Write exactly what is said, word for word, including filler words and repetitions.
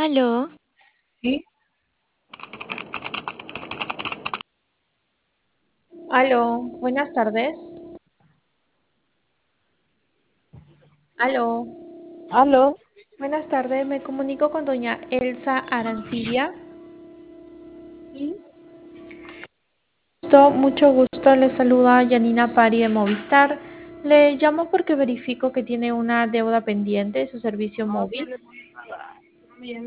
Aló, Sí. Aló, buenas tardes. Aló, aló, buenas tardes. Me comunico con doña Elsa Arancibia. sí, Mucho mucho gusto, le saluda Yanina Pari de Movistar. Le llamo porque verifico que tiene una deuda pendiente de su servicio no móvil. tenemos que pagar.